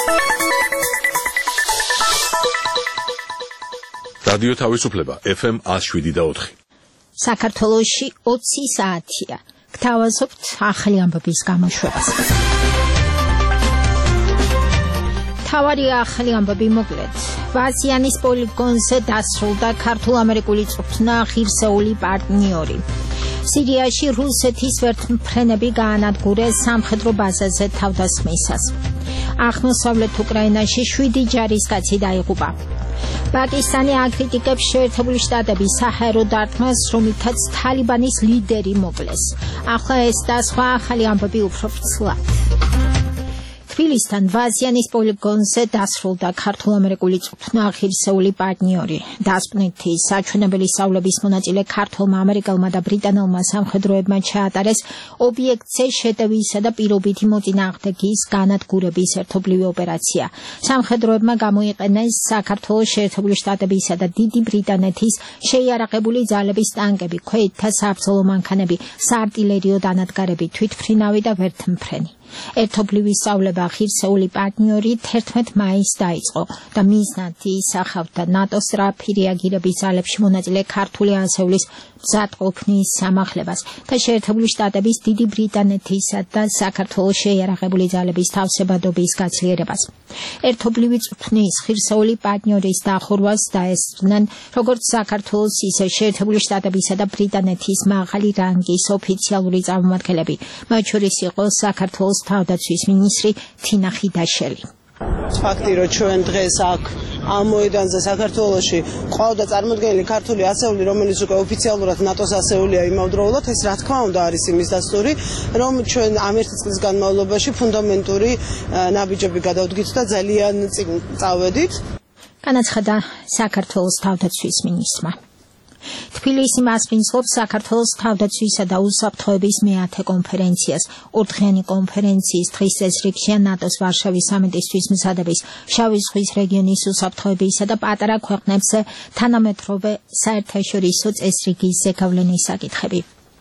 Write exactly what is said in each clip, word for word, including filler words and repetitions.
რადიო თავისუფლება ეფ ემ one oh seven და four. საქართველოში ოცი საათია. გთავაზობთ ახალი ამბების გამოშვებას. თავარი ახალი ამბები მოკლედ. ვაზიანის პოლიგონზე დასრულდა ქართულ-ამერიკული წვრთნა ღირსეული პარტნიორი. სირიაში რუსეთის ვერტმფრენები გაანადგურეს სამხედრო ბაზაზე თავდასხმისას. აღმოსავლეთ უკრაინაში შვიდი ჯარისკაცი დაიღუპა. პაკისტანი აკრიტიკებს შეერთებული შტატების საჰაერო დარტყმას, რომლითაც თალიბანის ლიდერი მოკლეს. ახლა ეს და სხვა ახალი ამბები უფრო ფრთხილად. თბილისთან ვაზიანის პოლიგონზე დასრულდა ქართულ-ამერიკული წვრთნა ღირსეული პარტნიორი. დასკვნითი საჩვენებელი სწავლების მონაწილე ქართველმა, ამერიკელმა და ბრიტანელმა სამხედროებმა ჩაატარეს ობიექტზე შეტევისა და პირობითი მოწინააღმდეგის განადგურების ერთობლივი ოპერაცია. სამხედროებმა გამოიყენეს საქართველოს, შეერთებული შტატებისა და დიდი ბრიტანეთის შეიარაღებული ძალების ტანკები, ქვეითთა საბრძოლო მანქანები, საარტილერიო დანადგარები, თვითმფრინავი და ვერტმფრენი. ერთობლივი სწავლება ღირსეული პარტნიორი თერთმეტ მაისს დაიწყო და მიზნად ისახავდა ნატოს სწრაფი რეაგირების ძალებში მონაწილე ქართული ასევლის მზადყოფნის სამახლებას და შეერთებული შტატების, დიდი ბრიტანეთისა და საქართველოს შეიარაღებული ძალების თავსებადობის გაცლიერებას. ერთობლივი წვრთნის ღირსეული პარტნიორის დახურვას დაესწრნენ როგორც საქართველოს, ისე შეერთებული შტატებისა და ბრიტანეთის მაღალი რანგის ოფიციალური წარმომადგენლები, მათ შორის იყო საქართველოს თავდაცვის მინისტრი თინა ხიდაშელი. ფაქტი, რომ ჩვენ დღეს აქ ამ მოედანზე საქართველოში ყავდა წარმოდგენილი ქართული ასეული, რომელიც უკვე ოფიციალურად ნატოს ასეულია იმავდროულად, ეს რა თქმა უნდა არის იმის დასტური, რომ ჩვენ ამ ერთი წლის განმავლობაში ფუნდამენტური ნაბიჯები გადავდგით და ძალიან წინ წავედით. განაცხადა საქართველოს თავდაცვის მინისტრმა. თბილისი მასპინძლობს საქართველოს თავდაცვისა და უსაფრთხოების მეათე კონფერენციას. ორდღიანი კონფერენციის დღის წესრიგშია ნატოს ვარშავის სამიტისთვის მზადების, შავი ზღვის რეგიონის უსაფრთხოებისა და პატარა ქვეყნებზე თანამედროვე საერთაშორისო წესრიგის ზეგავლენის საკითხები.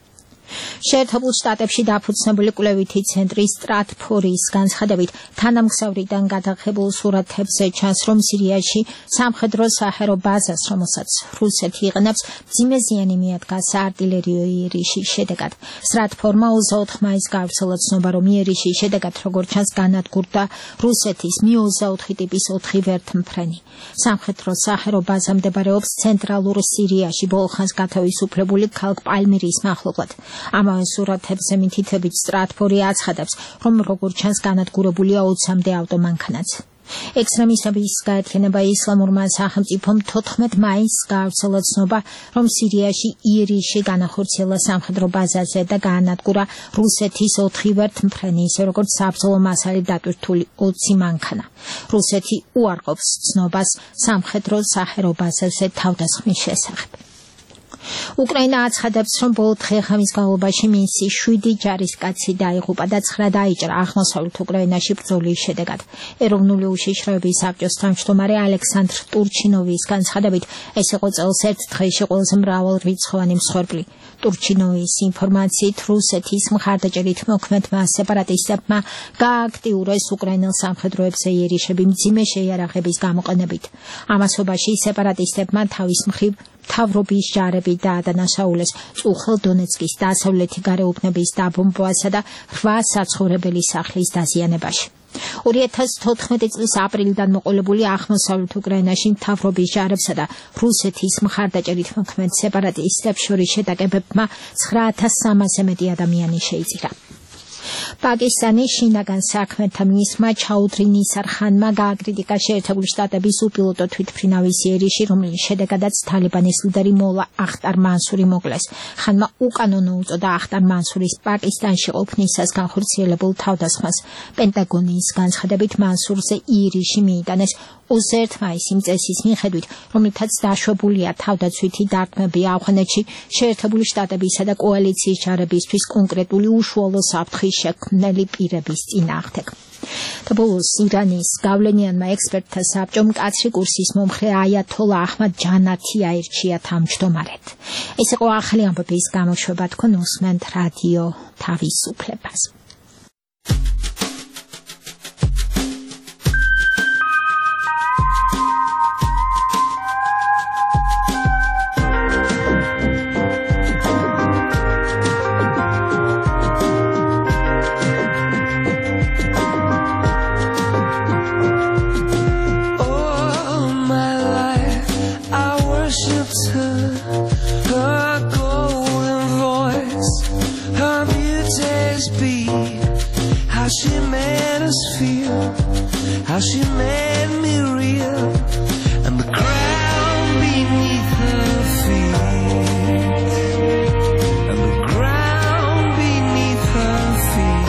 შეერთებულ შტატებში დაფუძნებული კვლევითი ცენტრი სტრატფორის განცხადებით, თანამგზავრიდან გადაღებულ სურათებზე ჩანს, რომ სირიაში სამხედრო საჰაერო ბაზას, რომელსაც რუსეთი იყენებს, მძიმე ზიანი მიადგა საარტილერიო იერიშის შედეგად. სტრატფორმა ოცდაოთხ მაისს გავრცელა ცნობა, რომ იერიშის შედეგად, როგორც ჩანს, განადგურდა რუსეთის მი ოცდაოთხი ტიპის ოთხი ვერტმფრენი. სამხედრო საჰაერო ბაზა მდებარეობს ცენტრალურ სირიაში, ბოლო ხანს გათავისუფლებული ქალაქ პალმირის მახლობლად. ამავე სურათებზე მითითებით სტრატფორი აცხადებს, რომ როგორც ჩანს განადგურებულია ოცამდე ავტომანქანაც. ექსტრემისტების გაერთიანება ისლამურმა სახელმწიფომ თოთხმეტ მაისს გაავრცელა ცნობა, რომ სირიაში იერიში განახორციელა სამხედრო ბაზაზე და გაანადგურა რუსეთის ოთხი ვერტმფრენი, ისე როგორც საბრძოლო მასალით დატვირთული ოცი მანქანა. რუსეთი უარყოფს ცნობას სამხედრო საჰაერო ბაზაზე თავდასხმის შესახებ. უკრაინა აცხადებს, რომ ბოლო დღე-ღამის განმავლობაში მისი შვიდი ჯარისკაცი დაიღუპა და ცხრა დაიჭრა აღმოსავლეთ უკრაინაში ბრძოლის შედეგად. ეროვნული უშიშროების საბჭოს თავმჯდომარე ალექსანდრ ტურჩინოვის განცხადებით, ეს იყო წელს ერთ დღეში ყველაზე მრავალრიცხოვანი მსხვერპლი. ტურჩინოვის ინფორმაციით, რუსეთის მხარდაჭერით მოქმედმა სეპარატისტებმა გააქტიურეს უკრაინელ სამხედროებზე იერიშები მძიმე შეიარაღების გამოყენებით. ამასობაში სეპარატისტებმა თავის მხრივ მთავრობის ჯარები დაადანაშაულეს წუხელ დონეცკის დასავლეთი გარეუბნების დაბომბვასა და რვა საცხოვრებელი სახლის დაზიანებაში. ორი ათას თოთხმეტი წლის აპრილიდან მოყოლებული აღმოსავლეთ უკრაინაში მთავრობის ჯარებსა და რუსეთის მხარდაჭერით მოქმედ სეპარატისტებს შორის შეტაკებებმა ცხრა ათას სამასზე მეტი ადამიანი შეიწირა. პაკისტანის შინაგან საქმეთა მინისტრმა ჩაუდრი ნისარ ხანმა გააკრიტიკა შეერთებული შტატების უპილოტო თვითმფრინავის იერიში, რომლის შედეგადაც თალიბანის ლიდერი მოლა ახტარ მანსური მოკლეს. ხანმა უკანონო უწოდა ახტარ მანსურის პაკისტანში ყოფნისას განხორციელებულ თავდასხმას. პენტაგონის განცხადებით, მანსურზე იერიში მიიტანეს ოცდაერთი მაისს იმ წესის მიხედვით, რომლითაც დაშვებულია თავდაცვითი დარტყმები ავღანეთში შეერთებული შტატებისა და კოალიციის ჯარებისთვის კონკრეტული უშუალო საფრთხის შექმნელი პირების წინააღმდეგ. და ბოლოს ირანის გავლენიანმა ექსპერტთა საბჭომ მკაცრი კურსის მომხრე აიათოლა აჰმად ჯანათი აირჩია თავმჯდომარედ. ეს იყო ახალი ამბების გამოშვება, თქვენ უსმენთ რადიო თავისუფლებას. how she made us feel, how she made me real, and the ground beneath her feet, and the ground beneath her feet.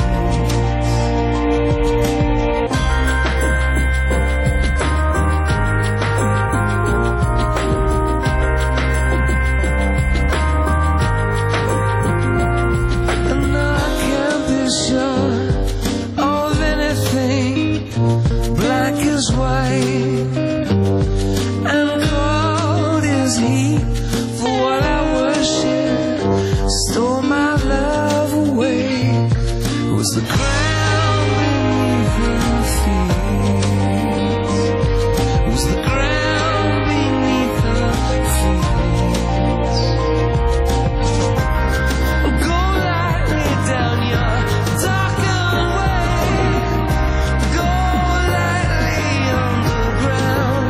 And I can't be sure of anything, black as white and cold as heat. For what I worship stole my love away. It was the ground beneath her feet. It was the ground beneath her feet. Go lightly down your darkened way. Go lightly underground.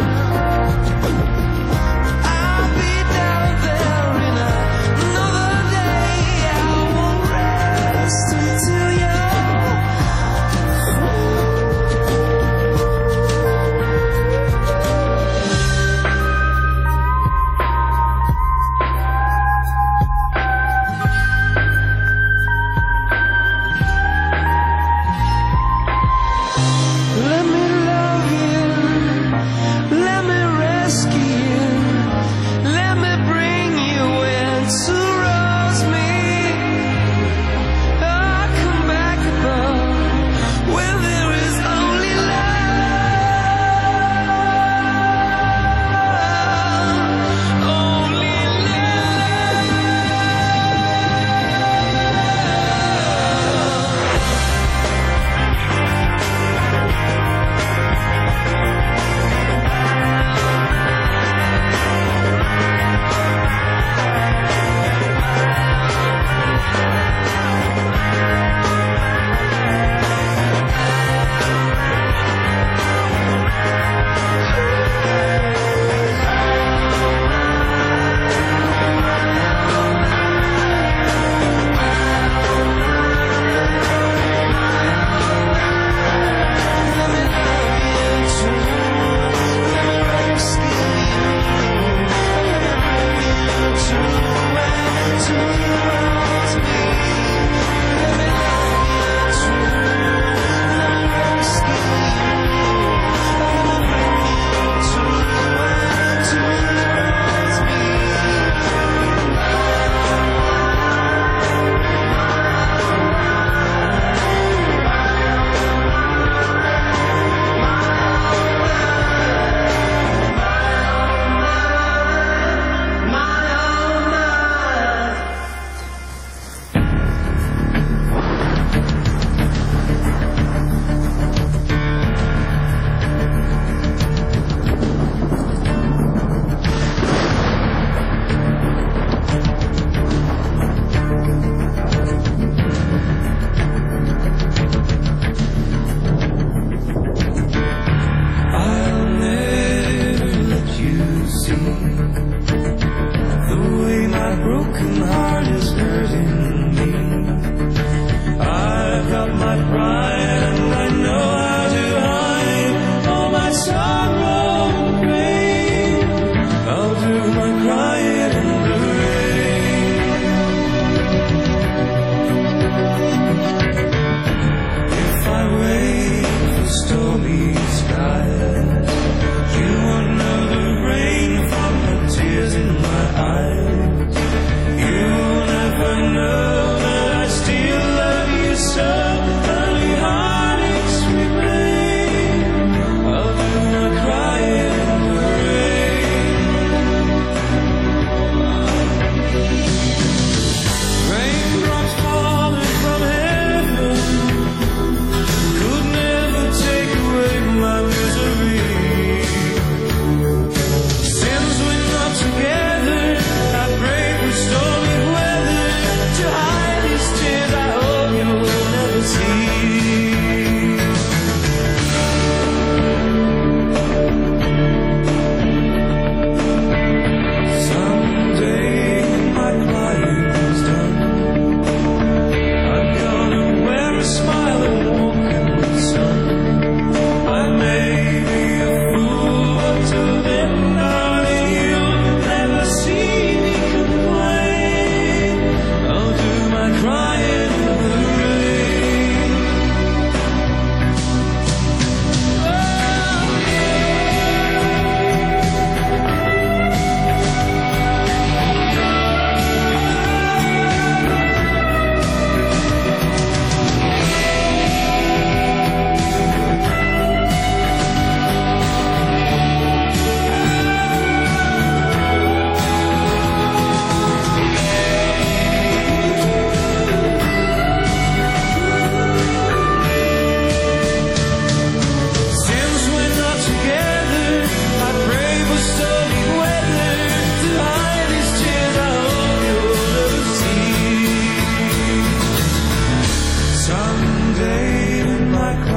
I'll be down there in another day. I won't rest until you're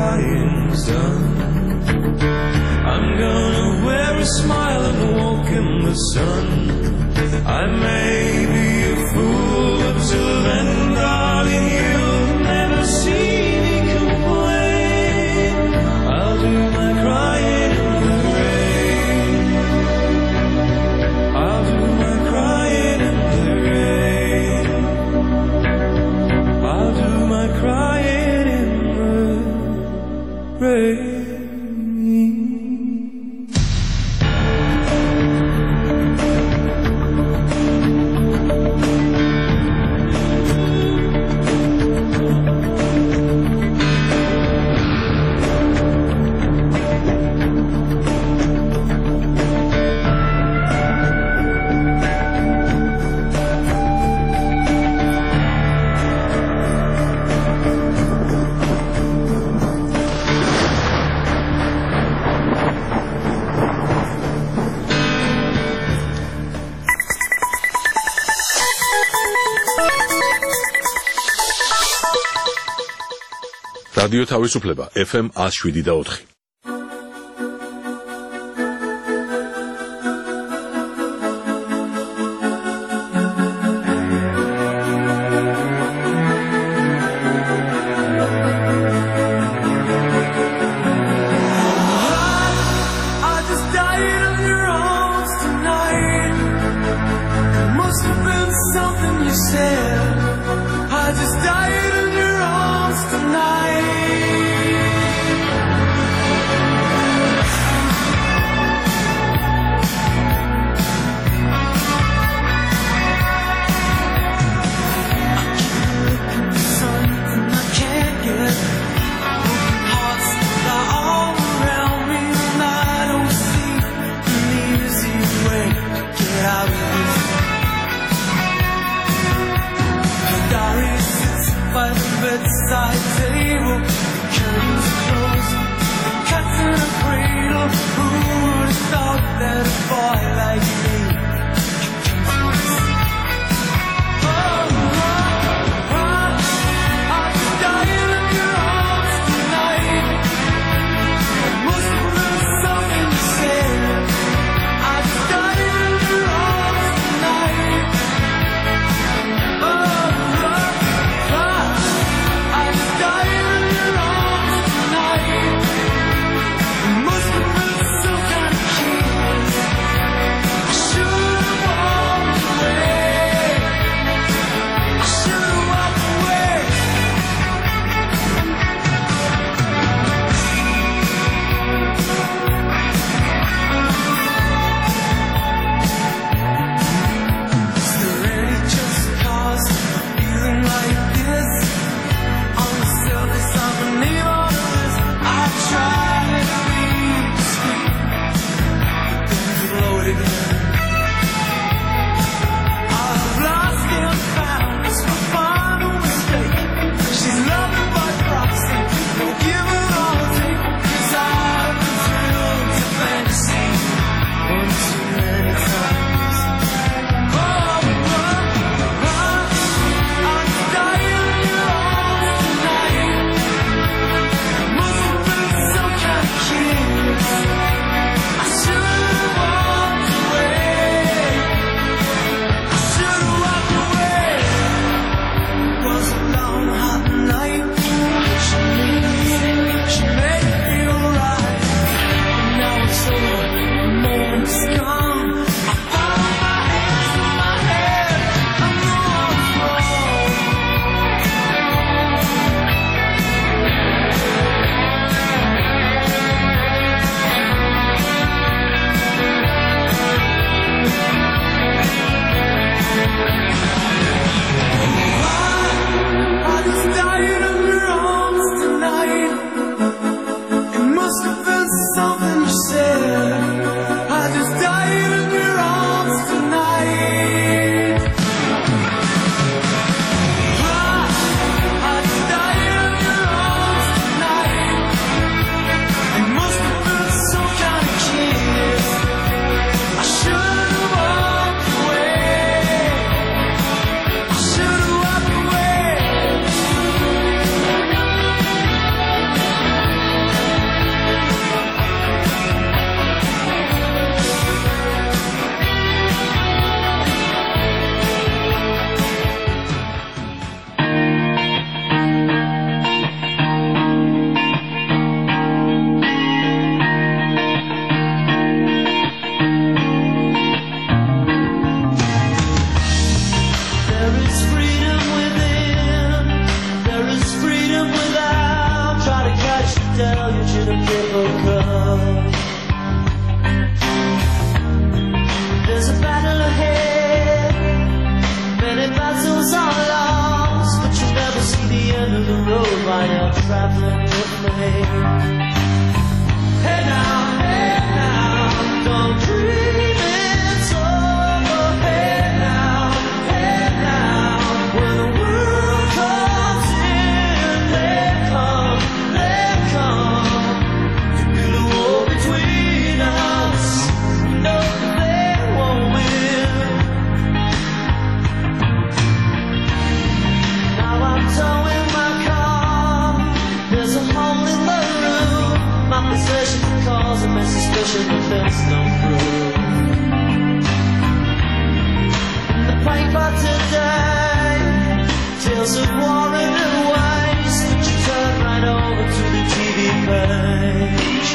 crying's done. I'm gonna wear a smile and walk in the sun. I may be a fool, but till then, darling, you'll never see me complain. I'll do my crying in the rain. I'll do my crying in the rain. I'll do my crying in the rain. რადიო თავისუფლება ეფ ემ one oh seven და four. I just died in your arms tonight. out traveling with me. Hey now, hey now, don't dream it's over. Hey now, hey now, when the world comes in, they come, they come to build a wall between us. No, they won't win. Now I'm towing my car. There's a hole in the roof. My possessions cause a mess suspicion, but there's no proof. In the paper today, tales of war and waste. You turn right over to the T V page.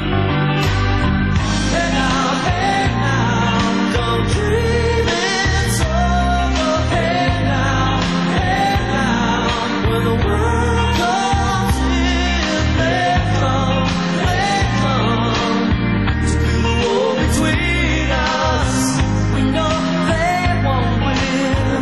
Hey now, hey now, don't dream it's over. Hey now, hey now, when the world comes in, they come, they come to build a wall between us. We know they won't win.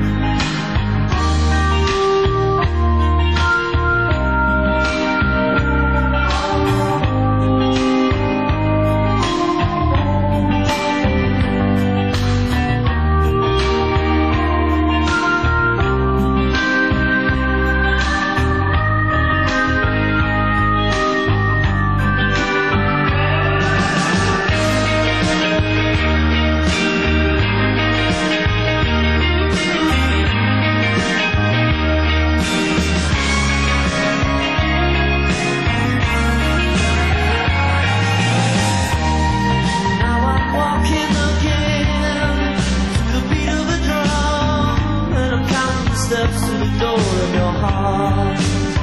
Now I'm walking again to the beat of a drum, and I'm counting the steps to the door of your heart.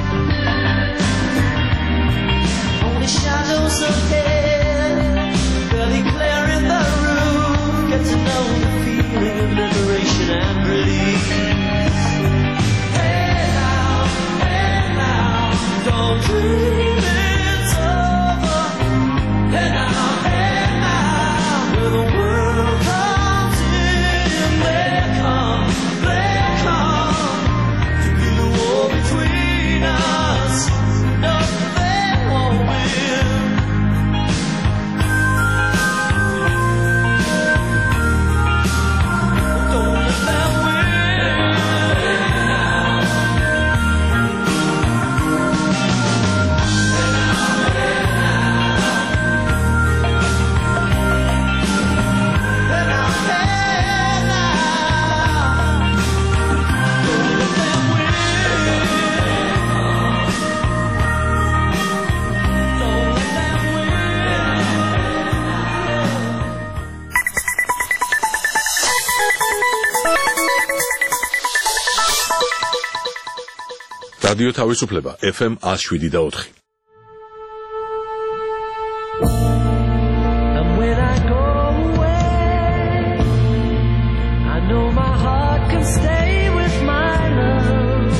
Only shadows ahead, barely clear in the room. Get to know the feeling of liberation and release. Hey now, hey now, don't dream it's over. Hey now, hey now, when the world comes in, they come, they come to build a wall between us. No, they won't win. Don't let them win. Hey now, hey now, don't let them win. Don't let them რადიო თავისუფლება ეფ ემ one oh seven და four. And when I go away, I know my heart can stay with my love.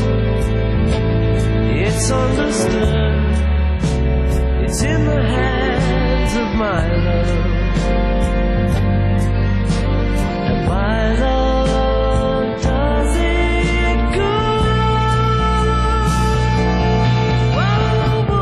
It's understood, it's in the hands of my love. And my love does it good. Oh,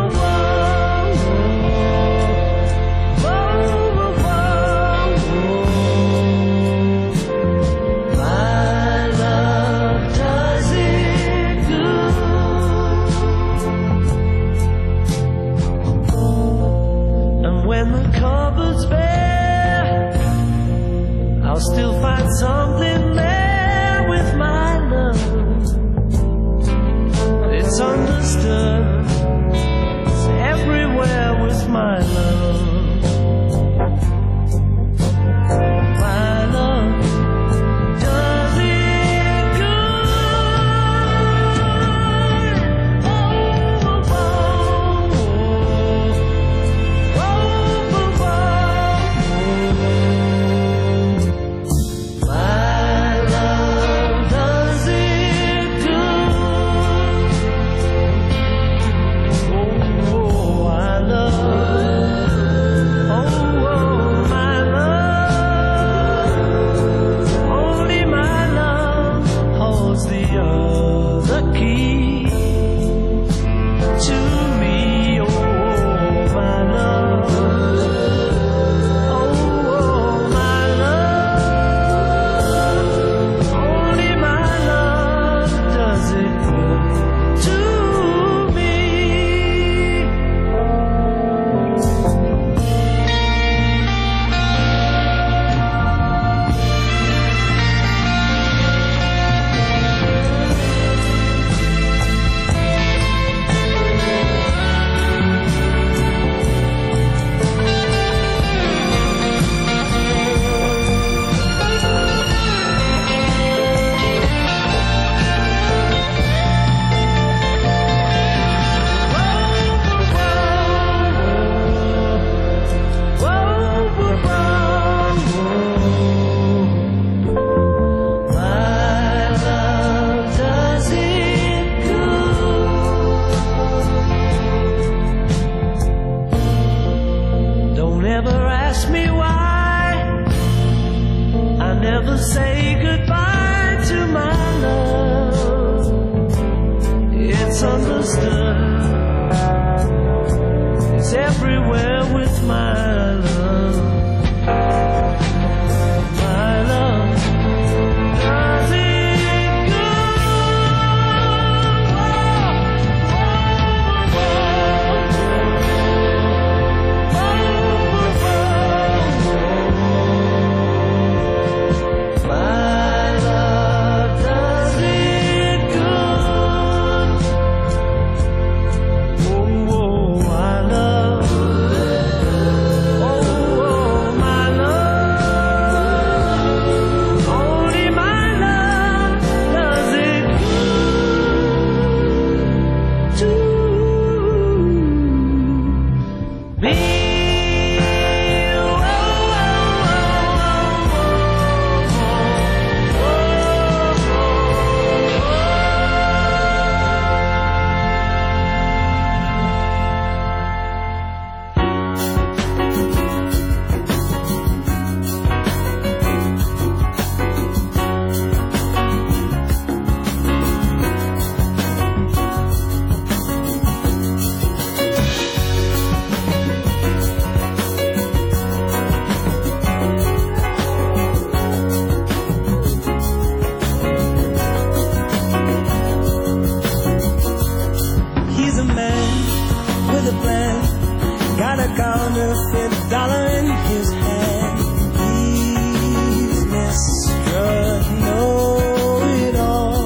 the plan. Got a counterfeit dollar in his hand. He's Mister Know-It-All,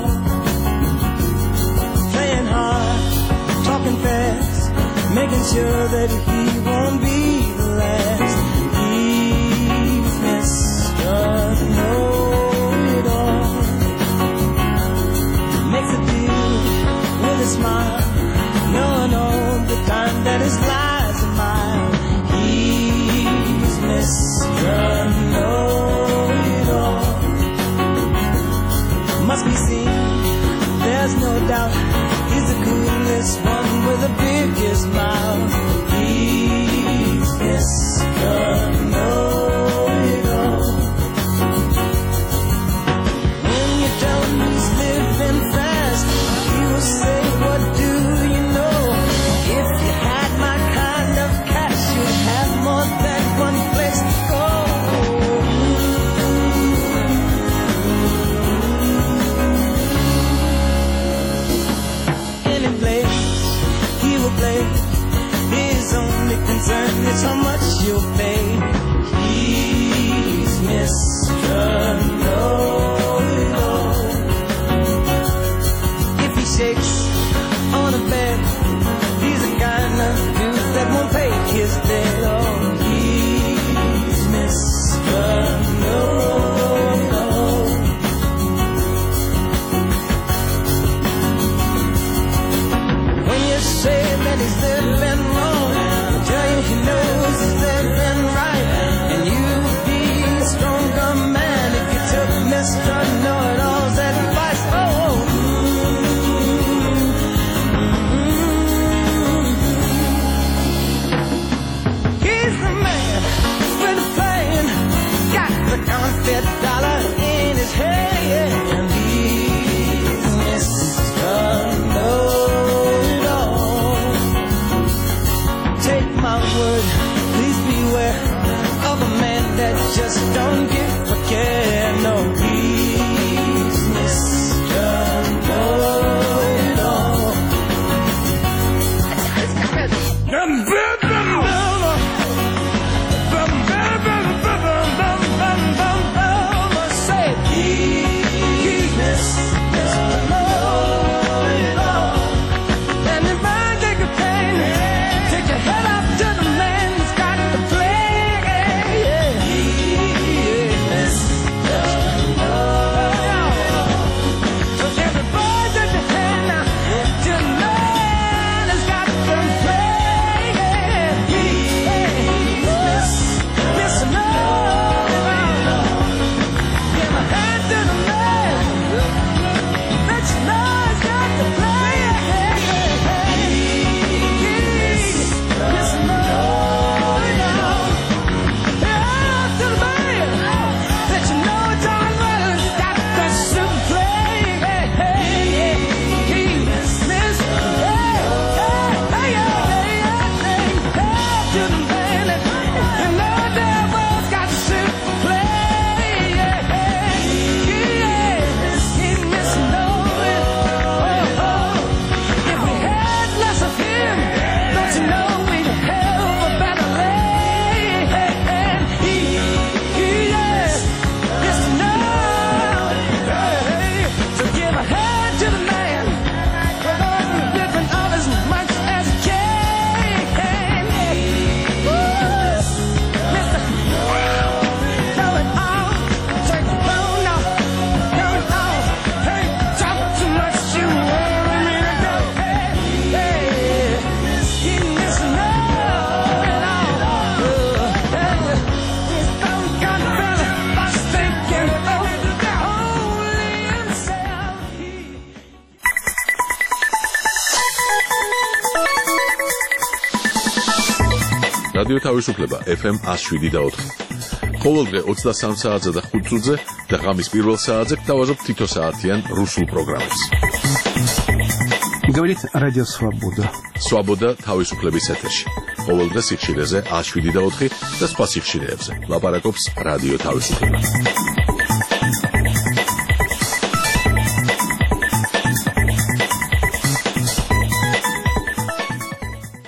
playing hard, talking fast, making sure that he won't be the last. He's Mister Know-It-All, makes a deal with a smile, knowing all the time that his lies are mine. He's Mister Know-It-All, must be seen, there's no doubt. He's the coolest one with the biggest mouth. He's Mister Know-It-All. When you tell him he's living fast, he will say, what do you know? If you had my kind of cash, you'd have more than one place to go. Any place he will play, his only concern is how much you'll pay. He's Mister Know-It-All. If he shakes on a bed, he's the kind of dude that won't pay his debt. Oh, he's Mister Know-It-All. When you say that he's living wrong, he'll tell you he knows he's living right. And you'd be a stronger man if you took Mister Know-It-All's advice. Oh, he's the man with the plan, got the counterfeit dollar in his hand. He's Mister Know-It-All. Take my word, please beware of a man that just don't give a care. No, he's Mister Know-It-All. Say, he's Mister Know-It-All. And if I take a pain, take your head up to the man who's got the plan. He's Mister Know-It-All. So everybody take your hand now to the man who's got the plan. He's Mister Know-It-All. Give my hand to the man that you know has got the plan. He's Mister Know-It-All. Yeah, to the man that you know darn well has got the super plan. He's Mister To the man that you know damn well's got the super plan. He's Mister Know-It-All. If we had less of him, don't you know we'd have a better land? He, he is Mister Know-It-All. So give a hand to the man, living of as much as he can. Mister Know-It-All. Take the phone off, Know-It-All. Hey, talk too much, you worry me to go. Hey, hey, he's Mister Know-It-All. He's some kind of fella, boss thinking, oh, only himself. რადიო თავისუფლება ეფ ემ one oh seven და four. ყოველდღე ოცდასამ საათზე და ხუთ წუთზე და ღამის პირველ საათზე გთავაზობთ თითო საათიან რუსულ პროგრამებს. Говорит Радио Свобода. Свобода თავისუფლების ეთერში. ყოველდღე სიხშირეზე one oh seven და four და სხვა სიხშირეებზე. ლაპარაკობს რადიო თავისუფლება.